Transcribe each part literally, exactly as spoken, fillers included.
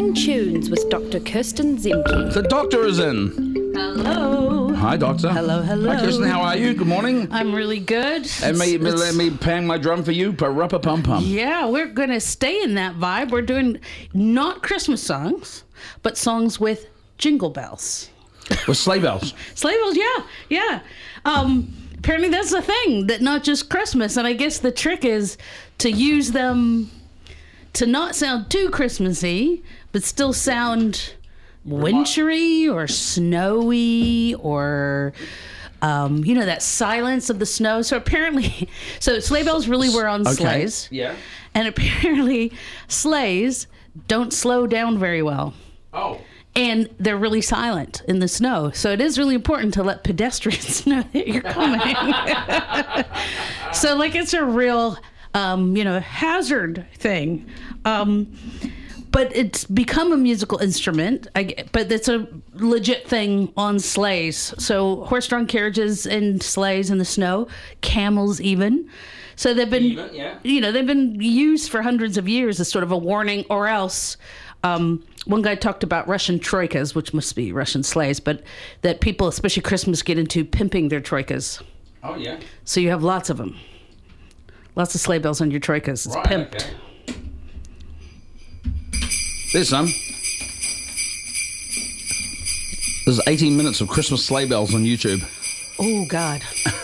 Morning Tunes with Doctor Kirsten Zemke. The doctor is in. Hello. Hi, doctor. Hello, hello. Hi, Kirsten. How are you? Good morning. I'm really good. And me, It's- let me bang my drum for you. Pa-ruppa pum pum. Yeah, we're going to stay in that vibe. We're doing not Christmas songs, but songs with jingle bells. With sleigh bells. Sleigh bells, yeah, yeah. Um, apparently that's the thing, that not just Christmas. And I guess the trick is to use them to not sound too Christmassy, but still sound wintry or snowy or... Um, you know, that silence of the snow. So apparently, so sleigh bells really were on Okay. sleighs. Yeah. And apparently, sleighs don't slow down very well. Oh. And they're really silent in the snow. So it is really important to let pedestrians know that you're coming. So, like, it's a real, um, you know, hazard thing. Um, but it's become a musical instrument. I, g- but it's a legit thing on sleighs. So horse-drawn carriages and sleighs in the snow, camels even. So they've been, Even, yeah. you know, they've been used for hundreds of years as sort of a warning, or else. Um, one guy talked about Russian troikas, which must be Russian sleighs, but that people, especially Christmas, get into pimping their troikas. Oh, yeah. So you have lots of them. Lots of sleigh bells on your troikas. It's Right, pimped. okay. There's some. There's eighteen minutes of Christmas sleigh bells on YouTube. Oh, God.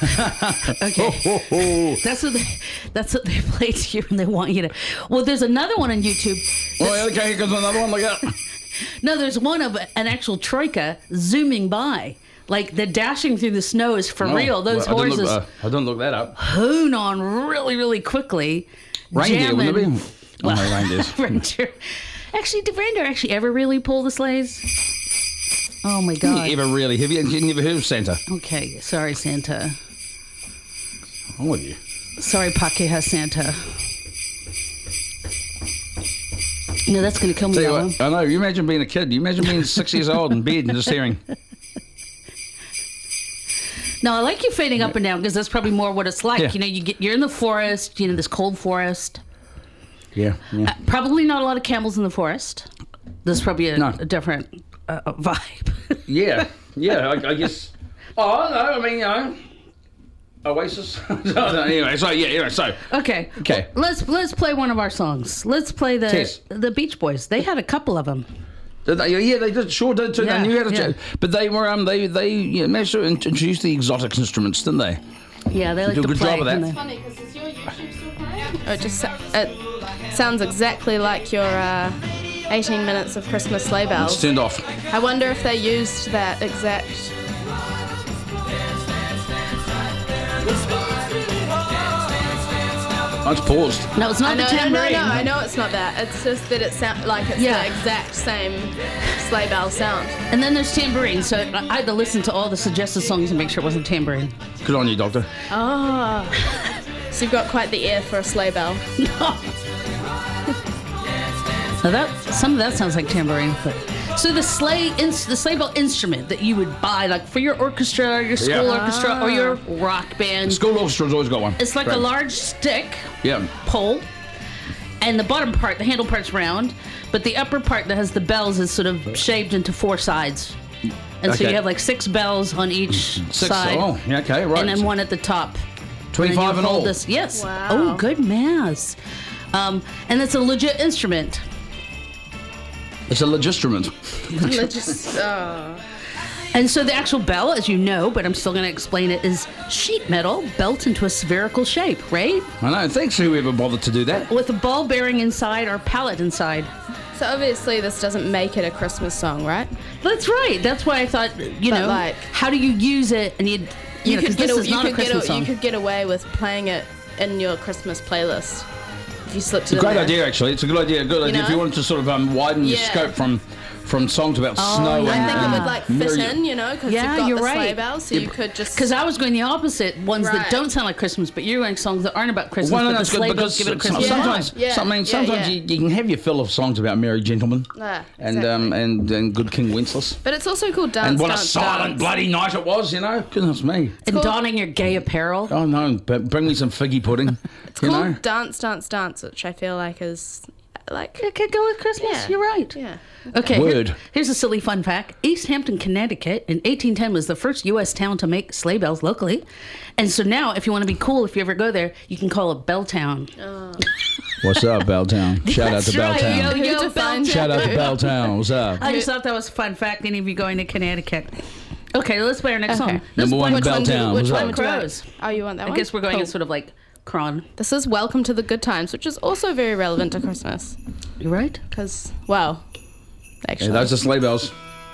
Okay. That's what they, that's what they play to you, and they want you to... Well, there's another one on YouTube. Oh, yeah, okay, here comes another one. Look out. No, there's one of an actual troika zooming by. Like, the dashing through the snow is for Oh, real. Those well, I didn't horses look, uh, I didn't look that up. hoon on really, really quickly. Reindeer, wouldn't it jamming- be? Oh, no, reindeers. Reindeer. Actually, did reindeer actually ever really pull the sleighs? Oh, my God. You ever really? Have you, you never heard of Santa? Okay, sorry, Santa. I'm with you. Sorry, Pakeha Santa. No, that's going to kill me, Tell you that what, one. I know. You imagine being a kid. You imagine being six years old in bed and just hearing. No, I like you fading up and down because that's probably more what it's like. Yeah. You know, you get you're in the forest, you know, this cold forest. Yeah, yeah. Uh, probably not a lot of camels in the forest. There's probably a, No. a different uh, vibe. Yeah, yeah, I, I guess. Oh, no, I mean, you know, Oasis. So, anyway, so yeah, anyway, so. Okay. Okay. Well, let's let's play one of our songs. Let's play the Yes. the Beach Boys. They had a couple of them. Did they, yeah, they did, sure did too. Yeah, they knew how to yeah. ch- but they were um they they you know, managed to introduce the exotic instruments, didn't they? Yeah, they like do a to good play. job of that. and they- Funny because is your YouTube still playing? Oh, it just sa- it sounds exactly like your uh, eighteen minutes of Christmas sleigh It's bells. turned off. I wonder if they used that exact. Oh, it's paused. No, it's not I know, the no, no, tambourine. no, I know it's not that. It's just that it sounds like it's Yeah. the exact same sleigh bell sound. And then there's tambourine. So I had to listen to all the suggested songs and make sure it wasn't tambourine. Good on you, doctor. Oh, so you've got quite the ear for a sleigh bell. Now that some of that sounds like tambourine, but so the sleigh, ins- the sleigh bell instrument that you would buy, like for your orchestra, or your school Yeah. orchestra, or your rock band. School orchestra's always got one. It's like Right. a large stick Yeah. pole, and the bottom part, the handle part's round, but the upper part that has the bells is sort of shaped into four sides, and so Okay. you have like six bells on each Six. side, Oh, yeah, okay, right. and then one at the top. twenty-five And and you hold all. This, yes. Wow. Oh, good maths. Um, and it's a legit instrument. It's a legistrument. Just, oh. And so the actual bell, as you know, but I'm still going to explain it, is sheet metal built into a spherical shape, right? I know. Thanks to whoever bothered to do that. With a ball bearing inside or pallet inside. So obviously this doesn't make it a Christmas song, right? That's right. That's why I thought, you But know, like- how do you use it? And you'd, you, You, know, 'cause could get this a, is you not a could get Christmas a, song. you could get away with playing it in your Christmas playlist if you slipped it It's a in great there. idea, actually. It's a good idea. Good idea. If know? you wanted to sort of um, widen the Yeah. scope from from songs about snow yeah. I and, think it and would like fit merry- in, you know, because Yeah, you've got you're the sleigh right. bells, so you could just. Because I was going the opposite, ones that Right. don't sound like Christmas, but you're going songs that aren't about Christmas, Well, no, but the that's good sleigh because bells give it a some- Christmas Yeah. vibe. sometimes, Yeah. some- I mean, Yeah, sometimes yeah. You, you can have your fill of songs about merry gentlemen Ah, and exactly. um and, and good King Wenceslas. But it's also called dance. And what a dance, silent dance. bloody night it was, you know. Goodness me. And called- donning your gay apparel. Oh no, but bring me some figgy pudding. It's you called know. dance, dance, dance, which I feel like is like. It could go with Christmas. Yeah. You're right. Yeah. Okay. here- Word. here's a silly fun fact. East Hampton, Connecticut in eighteen ten was the first U S town to make sleigh bells locally. And so now, if you want to be cool, if you ever go there, you can call it Belltown. What's up, Belltown? Shout out to That's right, Belltown. yo, yo, Who defines Belltown. Shout out to Belltown. What's up? I just thought that was a fun fact. Any of you going to Connecticut? Okay, let's play our next Okay. song. This Number one, which one do- Belltown. Which What's one up? crows? Oh, you want that I one? guess we're going Cool. in sort of like cron. This is Welcome to the Good Times, which is also very relevant to Christmas. You right? Because, well, actually. Yeah, those are sleigh bells.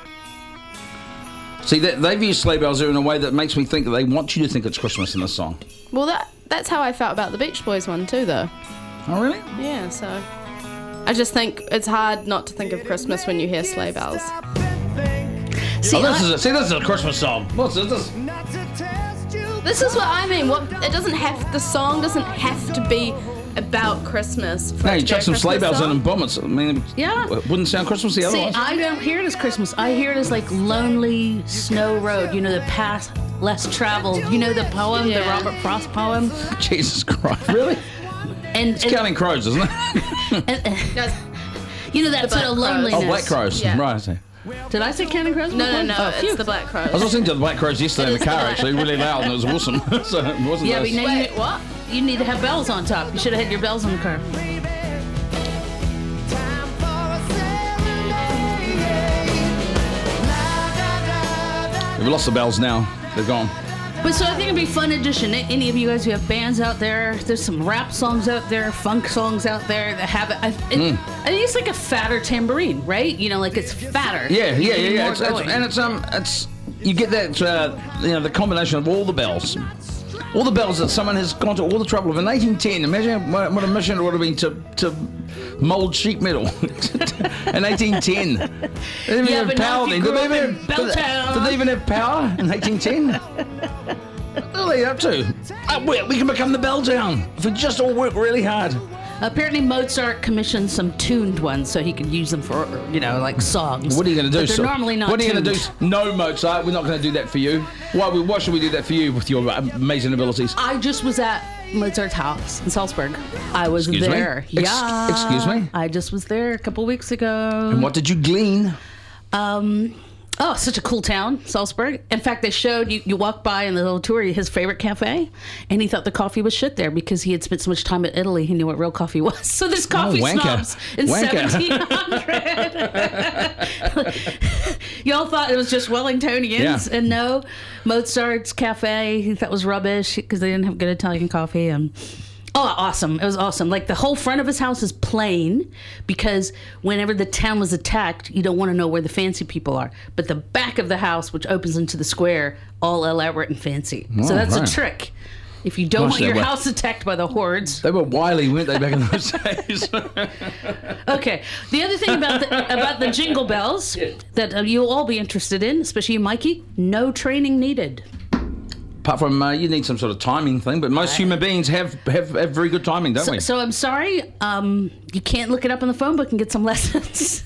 See, they, they've used sleigh bells in a way that makes me think that they want you to think it's Christmas in this song. Well, that that's how I felt about the Beach Boys one too, though. Oh, really? Yeah, so I just think it's hard not to think of Christmas when you hear sleigh bells. See, Oh, this I- is a, see, this is a Christmas song. What's this? this? This is what I mean. What it doesn't have the song doesn't have to be about Christmas. For Hey, it you to be chuck a some sleigh Christmas bells in song. and bomb it. I mean, Yeah. it wouldn't sound Christmassy See, otherwise. I don't hear it as Christmas. I hear it as like Lonely Snow Road. You know, the path less traveled. You know the poem, the Yeah. Robert Frost poem. Jesus Christ. Really? And, It's and, Counting Crows, isn't it? and- and- Guys, you know that The sort of Black Crows. loneliness. Oh, Black Crows. Yeah. Right, I see. Did I say Counting Crows? no, no, before? no. Oh, it's phew. the Black Crows. I was listening to the Black Crows yesterday It in the is car, the- actually, really loud, and it was awesome. So it wasn't Yeah, those- but now Wait, you, what? you need to have bells on top. You should have had your bells in the car. We've lost the bells now. They're gone. But so I think it'd be a fun addition. A- Any of you guys who have bands out there, there's some rap songs out there, funk songs out there that have it. I, it, I think it's like a fatter tambourine, right? You know, like it's fatter. Yeah, yeah, yeah, yeah. More It's, it's, going. and it's um, it's you get that uh, you know the combination of all the bells, all the bells that someone has gone to all the trouble of in eighteen ten. Imagine what, what a mission it would have been to to mould sheet metal in eighteen ten. They didn't Yeah, even but have now power if you then. Did grew they, up even, in did, they, Belltown- did they even have power in eighteen ten? What are they up to? Uh, we, we can become the Belltown if we just all work really hard. Apparently Mozart commissioned some tuned ones so he could use them for, you know, like songs. What are you going to do? But they're so- normally not What are you going to tuned. do? No, Mozart, we're not going to do that for you. Why? Why should we do that for you with your amazing abilities? I just was at Mozart's house in Salzburg. I was Excuse me? there. Ex- yeah. excuse me? I just was there a couple weeks ago. And what did you glean? Um, oh, such a cool town, Salzburg. In fact, they showed you, you walk by in the little tour his favorite cafe, and he thought the coffee was shit there because he had spent so much time in Italy. He knew what real coffee was. So there's coffee wanker. snobs in Wanker. seventeen hundred. Y'all thought it was just Wellingtonians, Yeah. and no, Mozart's cafe he thought was rubbish because they didn't have good Italian coffee. And oh, awesome! It was awesome. Like the whole front of his house is plain because whenever the town was attacked, you don't want to know where the fancy people are. But the back of the house, which opens into the square, all elaborate and fancy. so Oh, that's right. a trick. If you don't Gosh, want they your were- house attacked by the hordes. They were wily, weren't they, back in those days? Okay. The other thing about the, about the jingle bells that uh, you'll all be interested in, especially you, Mikey, no training needed. Apart from uh, you need some sort of timing thing, but most human beings have, have, have very good timing, don't So, we? so I'm sorry, um, you can't look it up in the phone book and get some lessons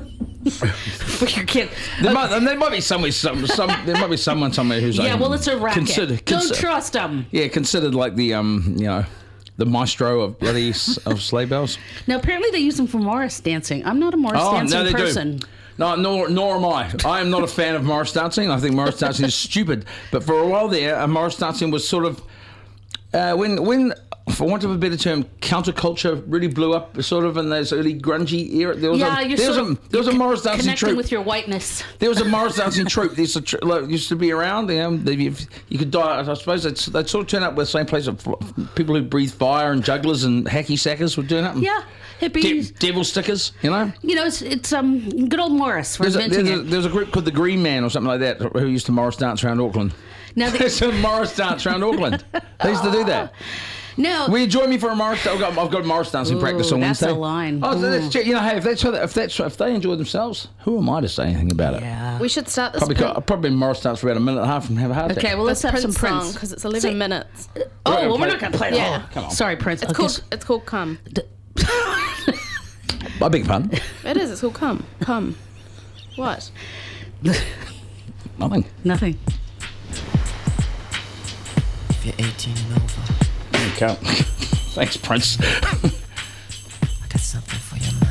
for your kid. There, might, and there might be somewhere, some, some, there might be someone somewhere who's Yeah, like, well, it's a racket. Consider, Don't consider, trust them. Yeah, considered like the um, you know, the maestro of bloody s- of sleigh bells. Now, apparently they use them for Morris dancing. I'm not a Morris Oh, dancing no, they person. do. No, nor, nor am I. I am not a fan of Morris dancing. I think Morris dancing is stupid. But for a while there, uh, Morris dancing was sort of uh, when when. For want of a better term, counterculture really blew up, sort of in those early grungy era. There was Yeah, a, you're there was sort a, of there was a you're Morris dancing connecting troupe. with your whiteness. There was a Morris dancing troupe. There's a tr- like, used to be around. You, know, they, you, you could die. I suppose they'd, they'd sort of turn up with the same place of people who breathe fire and jugglers and hacky sackers would turn up. And Yeah, de- hippies. devil stickers, you know. You know, it's, it's um good old Morris for There's a, inventing there's, a, it. there's a group called the Green Man or something like that who used to Morris dance around Auckland. Now, the, There's a Morris dance around Auckland. They used to do that. no, Will you join me for a Morris? I've got, I've got Morris dancing Ooh, practice on that's Wednesday. a line. Oh, so Ooh. that's, you know, hey, if that's if that's if they enjoy themselves, who am I to say anything about it? yeah. We should start this. Probably, Prin- got, I've probably been Morris dance for about a minute and a half and have a heart attack. Okay, well, let's this have some Prince song Prince. because it's eleven See- minutes. Oh, We're well, gonna we're play- not going to play the Yeah. whole. Come on. Sorry, Prince. It's Okay, called. so- It's called Come. I beg your pardon. It is. It's called Come. Come. What? Nothing. Nothing. If you're eighteen and over, You can't. Thanks, Prince. I got something for your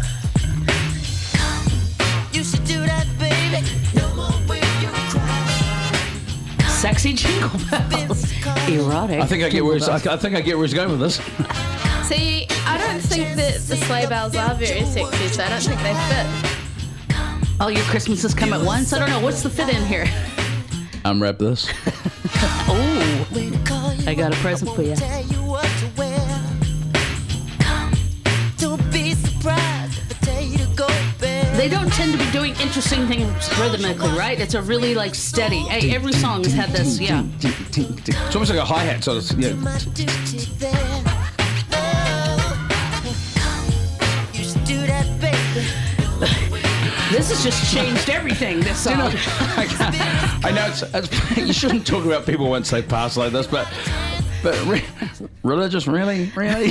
Sexy jingle bells. Erotic. I think I get jingle where he's, I, bells. I think I get where he's going with this. See, I don't think that the sleigh bells are very sexy, so I don't think they fit. All your Christmases come at once? I don't know. What's the fit in here? Unwrap this. Oh, I got a present for you. They don't tend to be doing interesting things rhythmically, right? It's a really like steady. Hey, every song has had this, yeah. It's almost like a hi-hat. So it's, yeah. This has just changed everything, this song. You know, I, I know it's, it's, you shouldn't talk about people once they pass like this, but but re- religious, really, really.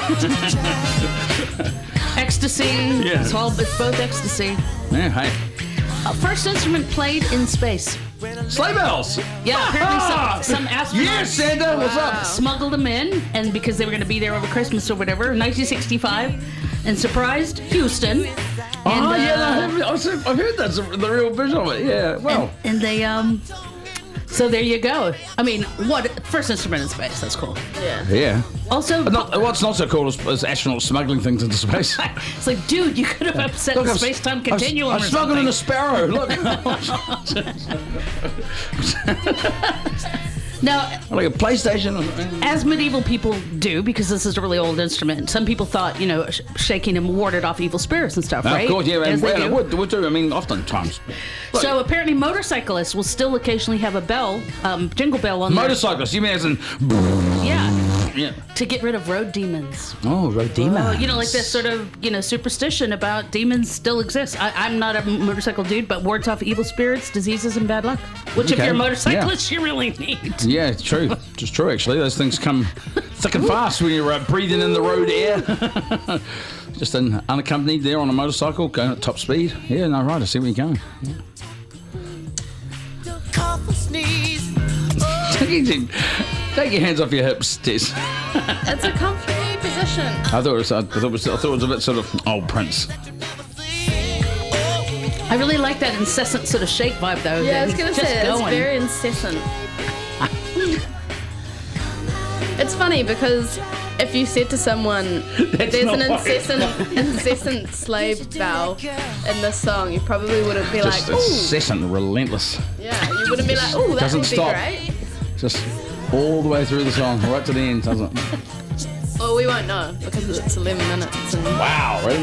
Ecstasy. Yeah. It's all. It's both ecstasy. Yeah, hey, Uh, first instrument played in space. sleigh bells. Yeah, apparently Ah! some, some astronauts Yes, Santa, what's up? smuggled them in, and because they were going to be there over Christmas or whatever, nineteen sixty-five, and surprised Houston. Oh And, yeah, uh, I've, I've I've heard that's the real vision of it. Yeah, well, And they um. So there you go. I mean, what first instrument in space? That's cool. Yeah. yeah. Also, But not, what's not so cool is, is astronauts smuggling things into space. it's like, dude, you could have upset the I've- space-time I've- continuum. I've or smuggled in something. a sparrow. Look, Now, like a PlayStation. as medieval people do, because this is a really old instrument, some people thought, you know, sh- shaking them warded off evil spirits and stuff, Uh, right? Of course, yeah, As and, they and do. it would, would do. I mean, oftentimes. Look, So apparently, motorcyclists will still occasionally have a bell, um, jingle bell on motorcyclists, you mean as in? their, yeah, Yeah. to get rid of road demons. Oh, road demons. Oh, you know, like this sort of, you know, superstition about demons still exists. I, I'm not a motorcycle dude, but wards off evil spirits, diseases, and bad luck. Which, if Okay, you're a motorcyclist, you really need. Yeah, it's true. It's true, actually. Those things come thick and fast when you're uh, breathing in the road air. Just an unaccompanied there on a motorcycle, going at top speed. Yeah, no, right. I see where you're going. Yeah. Take your- Take your hands off your hips, Tess. It's a comfy position. I thought it was. I thought it was. I thought it was a bit sort of old Prince. I really like that incessant sort of shake vibe, though. Yeah, I that was he's gonna just say it's going. very incessant. It's funny because if you said to someone, That's "There's not an what it's incessant, incessant sleigh bell in this song," you probably wouldn't be Just like, "Ooh." incessant, relentless. Yeah, you wouldn't be like, "Ooh, that Doesn't would be stop. great." Just all the way through the song, right to the end, doesn't it? Well, we won't know because it's eleven minutes. And, Wow, really?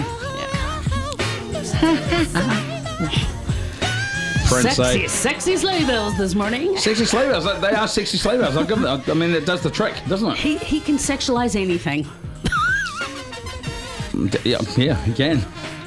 yeah. Prince, Sexy, eh? sexy sleigh bells this morning. Sexy sleigh bells. They are sexy sleigh bells. I'll give them, I mean, it does the trick, doesn't it? He, he can sexualize anything. Yeah, yeah, he can.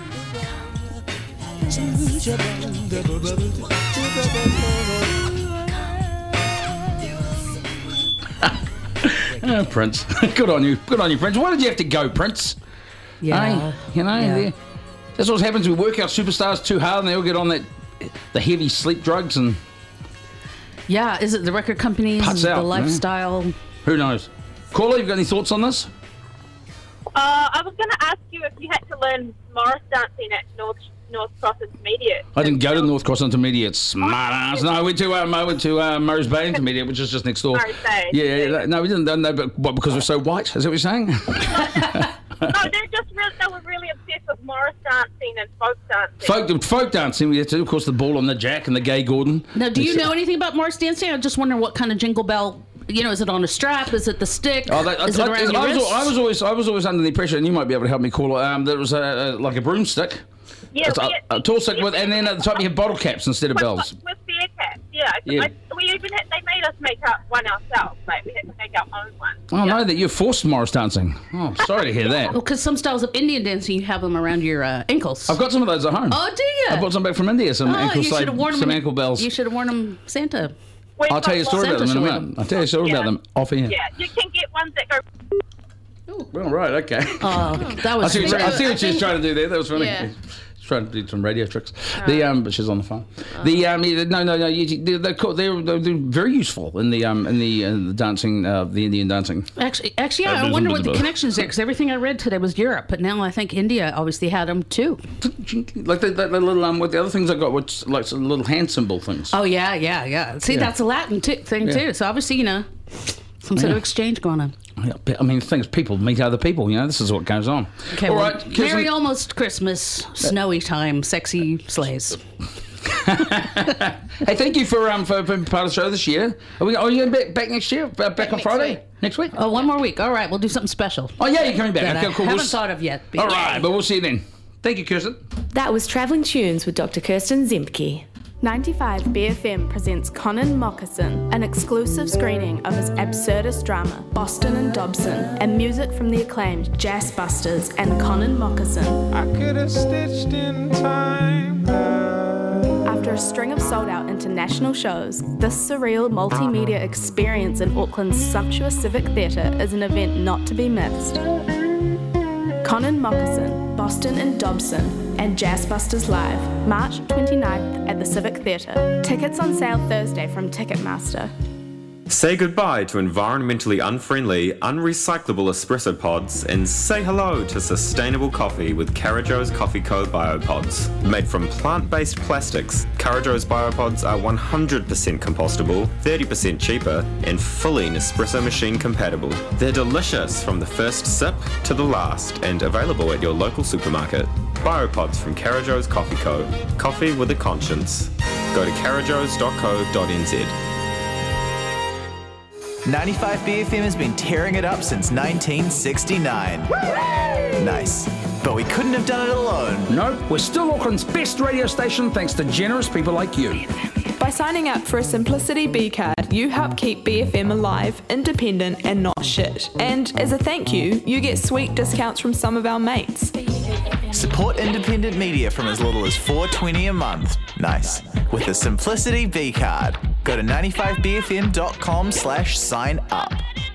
Oh, Prince. Good on you. Good on you, Prince. Why did you have to go, Prince? Yeah. Hey, you know, Yeah. they- that's what happens. We work out superstars too hard and they all get on that the heavy sleep drugs and Yeah, is it the record companies, Puts the out, man. lifestyle? who knows. Corley, you got any thoughts on this? Uh, I was going to ask you if you had to learn Morris dancing at North North Cross Intermediate. I didn't go to North Cross Intermediate, smart ass. No, I went to um, I went to uh, Murray's Bay Intermediate, which is just next door. Murray's Bay. Yeah, yeah, no, we didn't. No, but what? Because we're so white? Is that what you're saying? No, they're just really, they were really obsessed with Morris dancing and folk dancing. folk, folk dancing. We had to, of course, the ball on the jack and the gay Gordon. Now, do you It's- know anything about Morris dancing? I just wonder what kind of jingle bell. You know, is it on a strap? Is it the stick? Oh, that, is I, it I, around your I, was, wrist? I was always, I was always under the impression, and you might be able to help me call it. Um, there was a, a like a broomstick, Yeah, a, we- a tall stick with, and then at the top you had bottle caps instead of with, bells. with beer caps, yeah. Yeah. I, we even had, they made us make up one ourselves. Like we had to make our own one. Oh no, that you forced Morris dancing. Oh, sorry to hear that. Well, because some styles of Indian dancing, you have them around your uh, ankles. I've got some of those at home. Oh, do you? I brought some back from India. Some Oh, ankle you slave, should have worn them. some in- ankle bells. You should have worn them Santa. We've I'll tell you a got story one- about them in a Santa minute. showed I'll tell you a story Yeah. about them off here. Yeah, you can get ones that go. Well, right, okay. Oh, that I was see, what, I great. see what she's trying to do there. That was funny. Yeah. trying to do some radio tricks. The um, but she's on the phone. Oh. The um, yeah, no, no, no. You, they're, they're, cool. they're they're very useful in the um in the, uh, the dancing, uh, the Indian dancing. Actually, actually, yeah, I wonder what the connections there, because everything I read today was Europe, but now I think India obviously had them too. Like the, the, the little um, what the other things I got, which like some little hand symbol things. Oh yeah, yeah, yeah. See, yeah. that's a Latin t- thing yeah. too. So obviously, you know, some sort yeah. of exchange going on. Yeah, I mean, things people meet other people. You know, this is what goes on. Okay, all well, right. Merry we... almost Christmas, snowy time, sexy sleighs. Hey, thank you for um for being part of the show this year. Are we? Are you back, back next year? Back, back on next Friday? Week. Next week? Oh, one more week. All right, we'll do something special. Oh yeah, you're coming back. That okay, I cool. haven't we'll... thought of yet. All right, but we'll see you then. Thank you, Kirsten. That was Travelling Tunes with Doctor Kirsten Zemke. ninety-five B F M presents Conan Moccasin, an exclusive screening of his absurdist drama, Boston and Dobson, and music from the acclaimed Jazz Busters and Conan Moccasin. I could have stitched in time. After a string of sold-out international shows, this surreal multimedia experience in Auckland's sumptuous Civic Theatre is an event not to be missed. Conan Moccasin, Boston and Dobson, and Jazz Busters Live, March twenty-ninth at the Civic Theatre. Tickets on sale Thursday from Ticketmaster. Say goodbye to environmentally unfriendly, unrecyclable espresso pods and say hello to sustainable coffee with Carajo's Coffee Co. Biopods. Made from plant-based plastics, Carajo's Biopods are one hundred percent compostable, thirty percent cheaper, and fully Nespresso machine compatible. They're delicious from the first sip to the last and available at your local supermarket. Biopods from Carajo's Coffee Co. Coffee with a conscience. Go to carajos dot co dot n z. ninety-five B F M has been tearing it up since nineteen sixty-nine. Woo! Nice. But we couldn't have done it alone. No, we're still Auckland's best radio station thanks to generous people like you. By signing up for a Simplicity B card, you help keep B F M alive, independent and not shit. And as a thank you, you get sweet discounts from some of our mates. Support independent media from as little as four dollars twenty a month. Nice. With a Simplicity B card. Go to ninety-five b f m dot com slash sign up.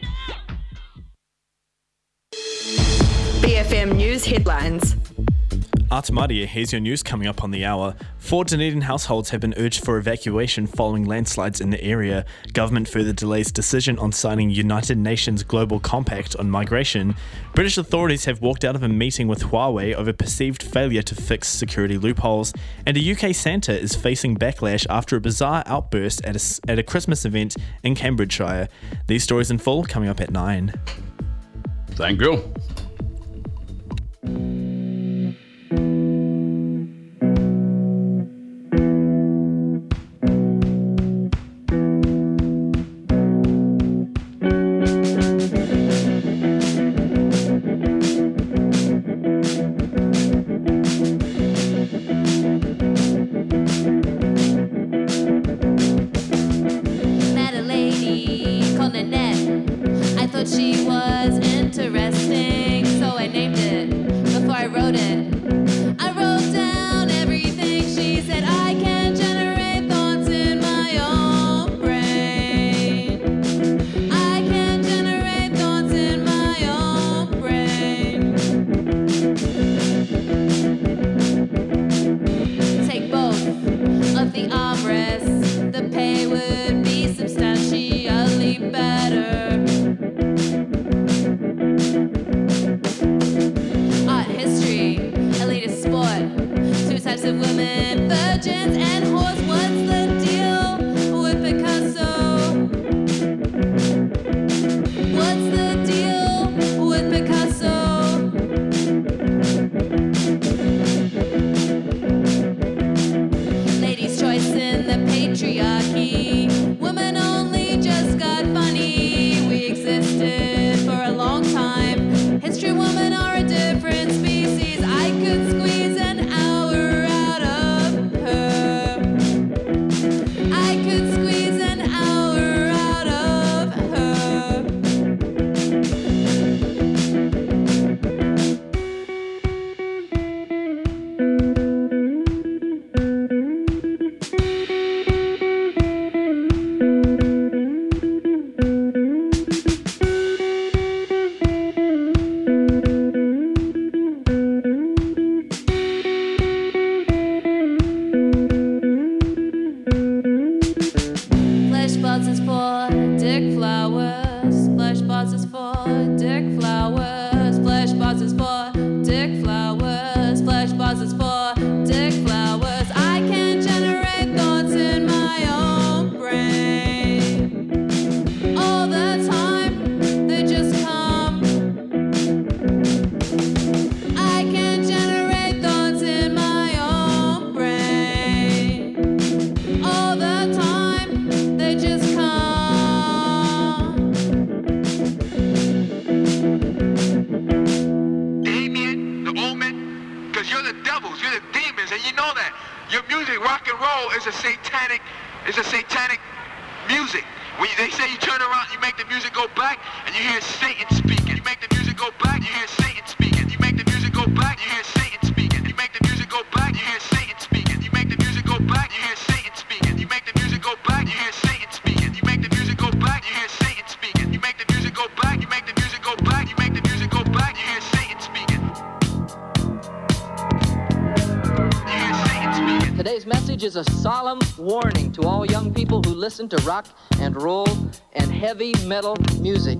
B F M News headlines. Atamaria, here's your news coming up on the hour. Four Dunedin households have been urged for evacuation following landslides in the area. Government further delays decision on signing United Nations Global Compact on migration. British authorities have walked out of a meeting with Huawei over perceived failure to fix security loopholes. And a U K Santa is facing backlash after a bizarre outburst at a, at a Christmas event in Cambridgeshire. These stories in full coming up at nine. Thank you. Met a lady called Nanette. I thought she was interesting. because you're the devils, you're the demons, and you know that. Your music, rock and roll, is a satanic, is a satanic music. When you, they say you turn around, you make the music go back, and you hear Satan speaking. You make the music go back, you hear Satan speaking. You make the music go back, you hear Satan speaking. You make the music go back, you hear Satan speaking. You make the music go back, you hear Satan speaking. You make the music go back, you hear Satan speaking. You make the music go back, you hear Satan speaking. You make the music go back, you make the music go back, you make the music go back, you hear Satan speaking. You hear Satan speaking. Today's message is a solemn warning to all young people who listen to rock and roll and heavy metal music.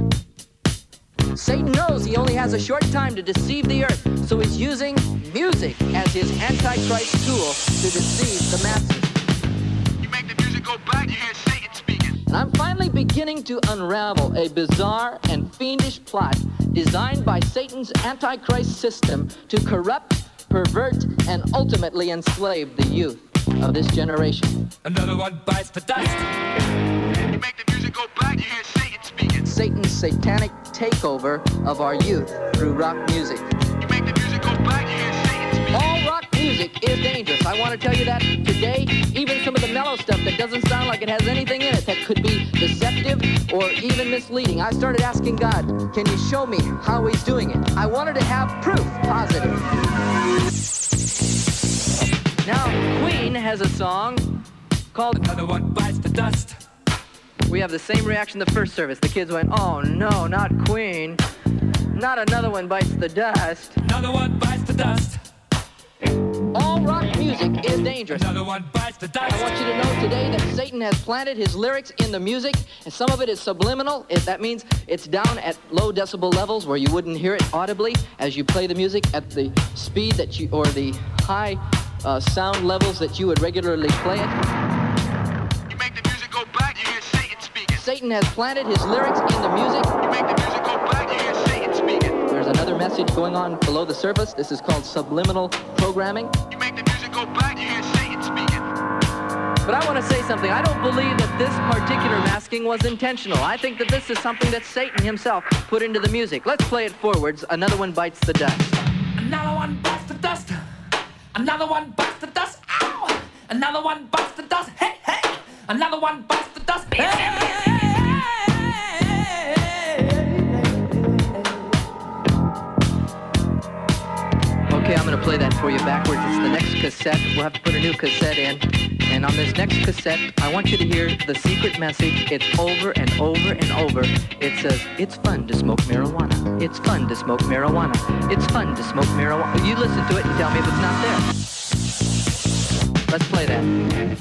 Satan knows he only has a short time to deceive the earth, so he's using music as his antichrist tool to deceive the masses. You make the music go back, you hear Satan speaking. And I'm finally beginning to unravel a bizarre and fiendish plot designed by Satan's antichrist system to corrupt, pervert, and ultimately enslave the youth of this generation. Another one bites the dust. You make the music go back, you hear Satan speaking. Satan's satanic takeover of our youth through rock music. You make the music go back, you hear Satan speaking. All rock music is dangerous. I want to tell you that today. Even some of the mellow stuff that doesn't sound like it has anything in it that could be deceptive or even misleading. I started asking God, can you show me how he's doing it? I wanted to have proof, positive. Now, Queen has a song called Another One Bites the Dust. We have the same reaction the first service. The kids went, oh no, not Queen. Not Another One Bites the Dust. Another one bites the dust. All rock music is dangerous. Another one bites the dust. I want you to know today that Satan has planted his lyrics in the music, and some of it is subliminal. It, that means it's down at low decibel levels where you wouldn't hear it audibly as you play the music at the speed that you, or the high uh, sound levels that you would regularly play it. You make the music go back, you hear Satan speaking. Satan has planted his lyrics in the music. You make the music go back, you hear Satan speaking. There's another message going on below the surface. This is called subliminal programming. You make the music go back, you hear Satan speaking. But I want to say something. I don't believe that this particular masking was intentional. I think that this is something that Satan himself put into the music. Let's play it forwards. Another One Bites the Dust. Another one bites the dust. Another one bites the dust. Ow! Another one bites the dust. Hey, hey! Another one bites the dust. Hey! Okay, I'm going to play that for you backwards. It's the next cassette. We'll have to put a new cassette in. And on this next cassette, I want you to hear the secret message. It's over and over and over. It says, it's fun to smoke marijuana. It's fun to smoke marijuana. It's fun to smoke marijuana. You listen to it and tell me if it's not there. Let's play that.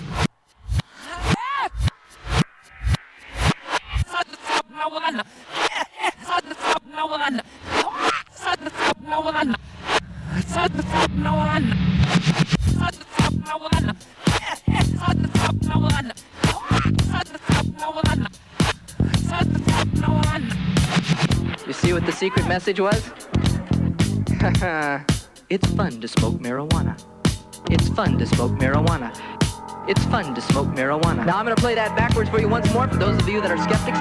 You see what the secret message was? It's fun to smoke marijuana. It's fun to smoke marijuana. It's fun to smoke marijuana. Now I'm going to play that backwards for you once more for those of you that are skeptics.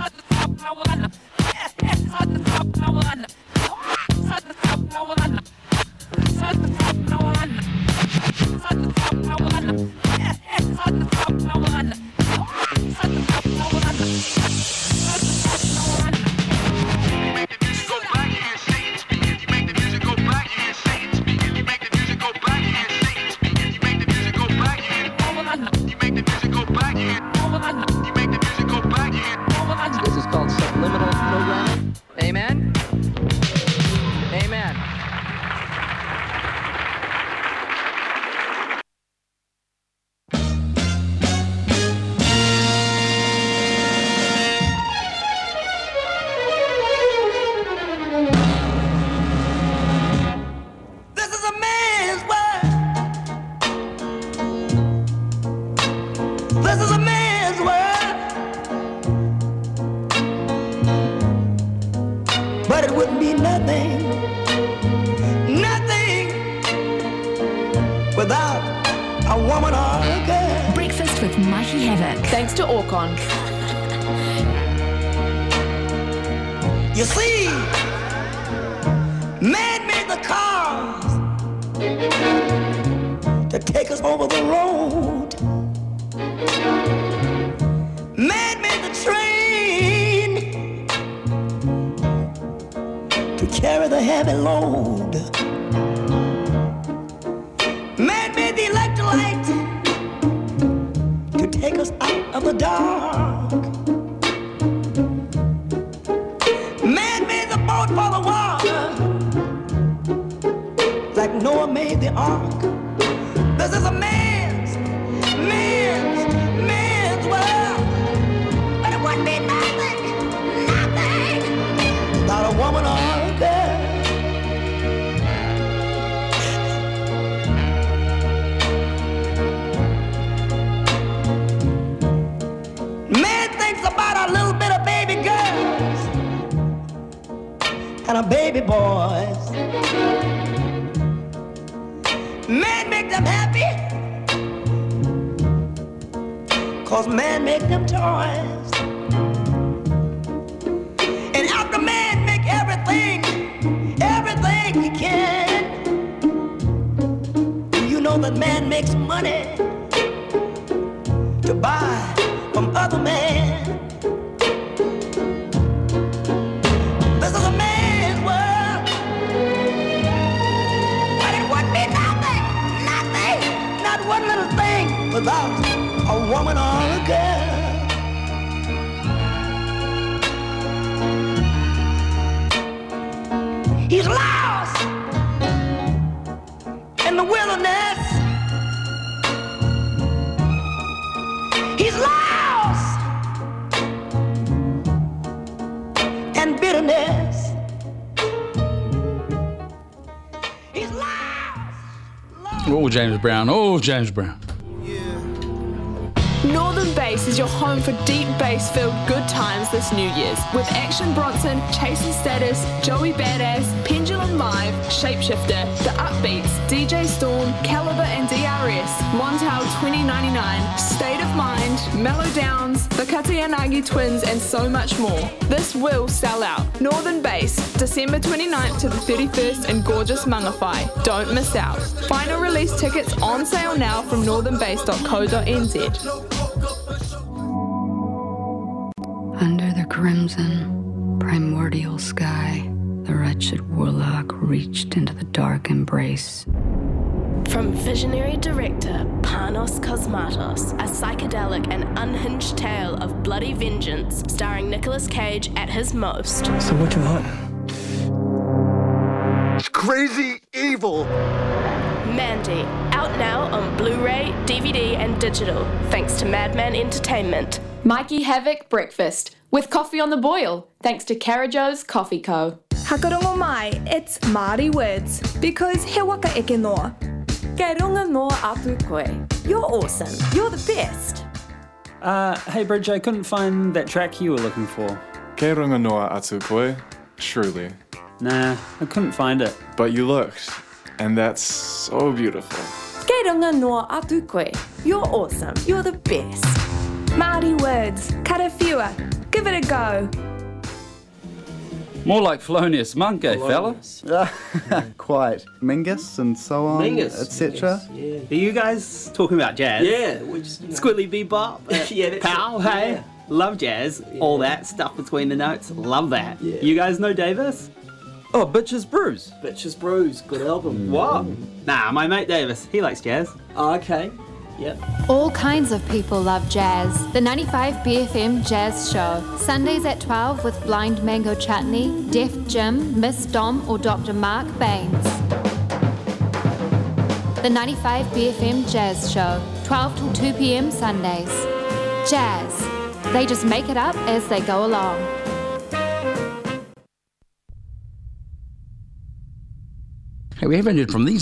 This is called subliminal programming. Amen? Amen. This is a man's world. This is a man's world. But it wouldn't be nothing, nothing without a woman or a girl. Breakfast with Mikey Havoc. Thanks to Orcon. You see, man made the cars over the road. Man made the train to carry the heavy load. Man made the electrolyte to take us out of the dark. Man made the boat for the water, like Noah made the ark. This is a man's, man's, man's world. But it wouldn't be nothing, nothing, without a woman or a girl. Man thinks about a little bit of baby girls and a baby boys. Man make them happy, cause man make them toys. And after man make everything, everything he can, you know that man makes money to buy from other men. This is a man's world, but it would be nothing, nothing, not one little thing without a woman or a girl. He's lost in the wilderness. He's lost in bitterness. He's lost. Oh, James Brown. Oh, James Brown. Northern Bass is your home for deep bass-filled good times this New Year's with Action Bronson, Chasing Status, Joey Badass, Pendulum Live, Shapeshifter, The Upbeats, D J Storm, Caliber and D R S, Montel twenty ninety-nine, State of Mind, Mellow Downs, the Katayanagi Twins and so much more. This will sell out. Northern Bass, December twenty-ninth to the thirty-first in gorgeous Mangawhai. Don't miss out. Final release tickets on sale now from northern bass dot co dot n z. Under the crimson, primordial sky, the wretched warlock reached into the dark embrace. From visionary director Panos Cosmatos, a psychedelic and unhinged tale of bloody vengeance starring Nicolas Cage at his most. So what you want? It's crazy evil. Mandy, out now on Blu-ray, D V D and digital, thanks to Madman Entertainment. Mikey Havoc Breakfast, with coffee on the boil, thanks to Carajo's Coffee Co. Hakarongo mai, it's Māori words, because he waka eke noa. Kei runga noa apu koe. You're awesome. You're the best. Uh, hey Bridge, I couldn't find that track you were looking for. Kei runga noa atu koe, surely. Nah, I couldn't find it. But you looked, and that's so beautiful. Kei runga noa atu koe. You're awesome. You're the best. Māori words, karawhiua. Give it a go. More like Felonious Monk, eh, fella? Quite. Mingus and so on, Mingus, et cetera. Yeah. Are you guys talking about jazz? Yeah, we just, you know. Squiddly bebop, uh, yeah, that's pow, it. hey, Yeah. love jazz, Yeah. all that stuff between the notes, love that. Yeah. You guys know Davis? Oh, Bitches Brews. Bitches Brews, good album. What? Nah, my mate Davis, he likes jazz. Oh, okay. Yep. All kinds of people love jazz. The ninety-five B F M Jazz Show. Sundays at twelve with Blind Mango Chutney, Def Jim, Miss Dom or Doctor Mark Baines. The ninety-five B F M Jazz Show. twelve till two p.m. Sundays. Jazz. They just make it up as they go along. Hey, we haven't heard from these